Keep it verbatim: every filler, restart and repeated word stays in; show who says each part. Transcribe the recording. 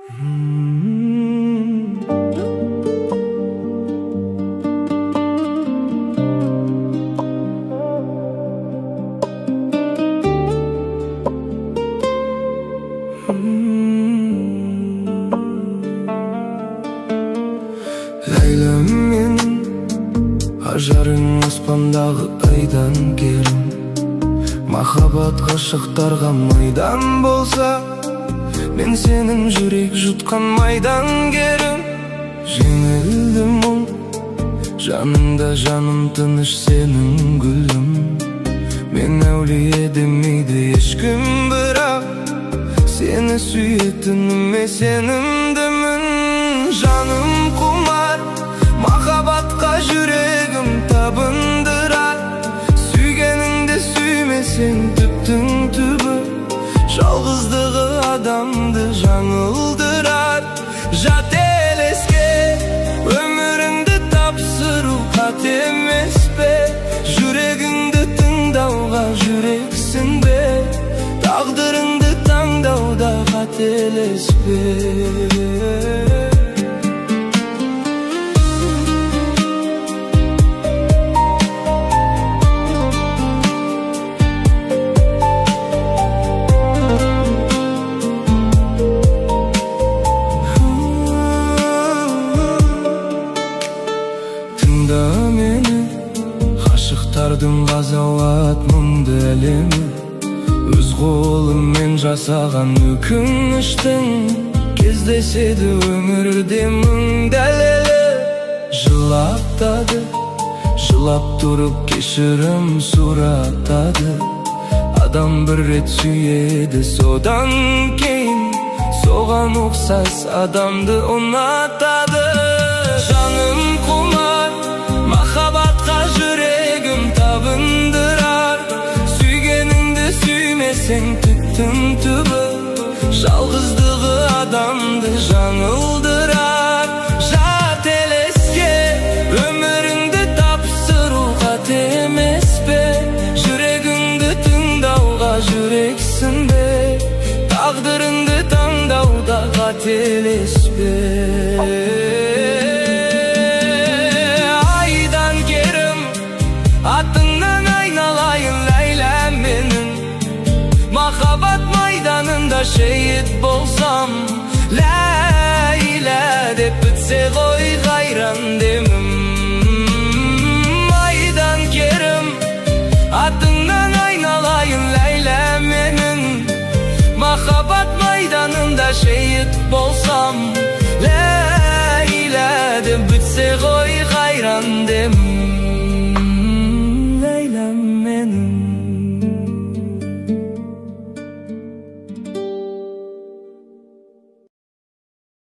Speaker 1: Ләйләм менің ажарың аспандағы айдан керім. Махаббат ғашықтарға майдан болса, мен сенің жүрек жұтқан майдан керім. Жеңілді мұң, жаныңда жаным тыныш сенің гүлім. Мен әулие демейді ешкім, бірақ сені сүйетініме сенімдімін. Жаным құмар, махаббатқа жүрегім табындырар. Сүйгеніңді сүймесең түптің түбі, жалғыздығы адамды жаңылдырар. Жат елеске өміріңді тапсыру қат емес пе? Жүрегіңді тыңдауға жүрексің бе? Тағдырыңды таңдауда қателеспе. Тыңда мені, ғашықтардың ғазауат мұңды әлемі. Өз қолыммен жасаған өкініштің кездеседі өмірде мың дәлелі. Жылатады, жылап тұрып кешірім сұратады. Адам бір рет сүйеді, содан кейін соған ұқсас адамды ұнатады. Жаным құмар, махаббатқа жүрегім табындырар. Сүйгеніңді сүймесең түптің түбі, жалғыздығы адамды жаңылдырар. Жат елеске өміріңді тапсыру қат емес пе? Жүрегіңді тыңдауға жүрексің бе? Тағдырыңды таңдауда қателеспе. Айдан керім, атыңнан айналайын Ләйләм менің. Махаббат майданында шейіт болсам, Ләйлә деп бітсе ғой қайран демім. Айдан керім, атыңнан айналайын Ләйләм менің. Махаббат майданында шейіт болсам, Ләйлә